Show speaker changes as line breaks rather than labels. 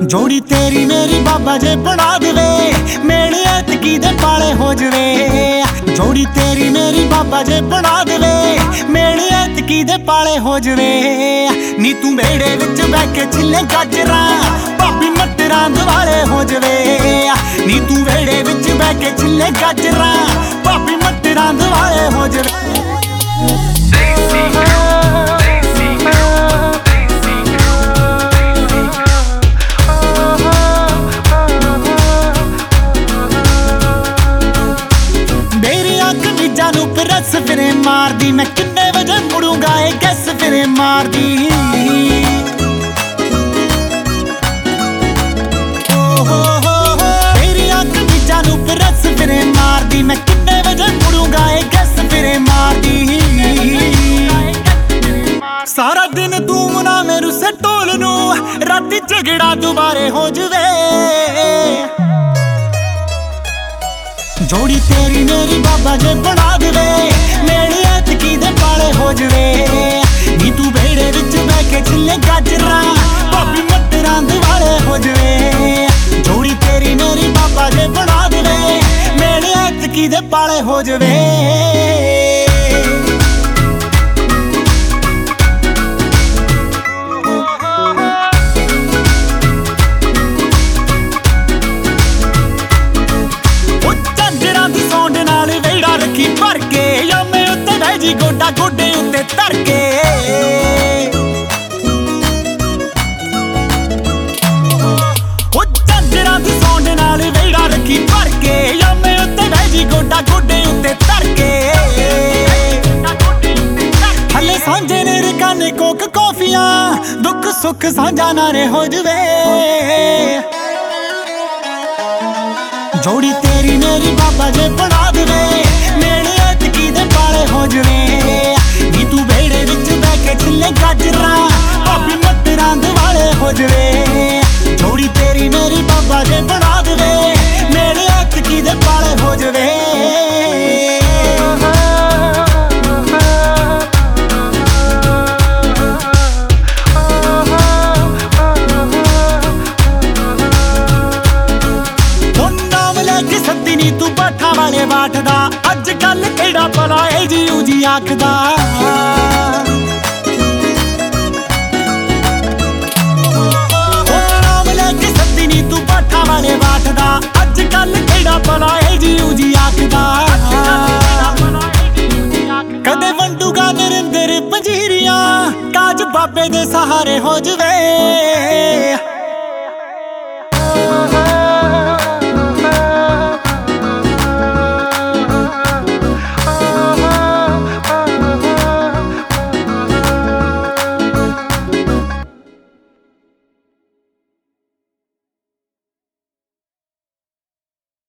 जोड़ी तेरी मेरी बाबा जे बना देवे, मेरे ऐतकी दे पाले हो जवे। जोड़ी तेरी मेरी बाबा जे बना देवे, मेरे ऐतकी दे पाले हो जवे। नी तू मेरे विच बह के छिले गाजरा, भाभी मटरां दिवाले हो जवे। नी तू मेरे विच बह के छिले गाजरा, भाभी मटरां दिवाले हो जवे। रस फिरे मार दी, मैं किन्ने बजे मुड़ूंगा ये गैस फिरे मार दी। तेरी अख बीजा नू रस फिरे मार दी, मैं किन्ने बजे मुड़ूंगा ये गैस फिरे मार दी। सारा दिन तू मना मेरू से टोल नू, राती झगड़ा दोबारे हो जवे। जोड़ी तेरी मेरी बाबा जे बना देवे, मेरी ऐतकी दे पाले हो जवे। नी तू बेड़े विच बह के छिले गाजरा, भाभी मटरां दिवाले हो जवे। जोड़ी तेरी मेरी बाबा जे बना देवे, मेरी ऐतकी दे पाले हो जवे। भर के यामे उत्ते बह जी गोडा गोडे उत्ते धर के। झांजरां दी सौंड नाल वेड़ा रखी भर के, यामे उत्ते बह जी गोडा गोडे उत्ते धर के। हले सांझे ने रकाने कोक कॉफियां, दुख सुख सांझा नारे हो जवे। जोड़ी तेरी मेरी बाबा जे बना देवे, मेरे ऐतकी दे पाले हो जवे। नी तू बेड़े विच बह के छिले गाजरा, भाभी मटरां दिवाले हो जवे। जोड़ी तेरी मेरी बाबा जे बना देवे, मेरे ऐतकी दे पाले हो जवे। नी तू बाठा वाले बाठदा, अज कल केड़ा भला ए जी उजी आखदा। नाम लेके सद्दी नी तू बाठा वाले बाठदा, अज कल केड़ा भला ए जी उजी आखदा। कदे वंडूगा नरिंदर पंजीरियां, काज बाबे दे सहारे हो जवे।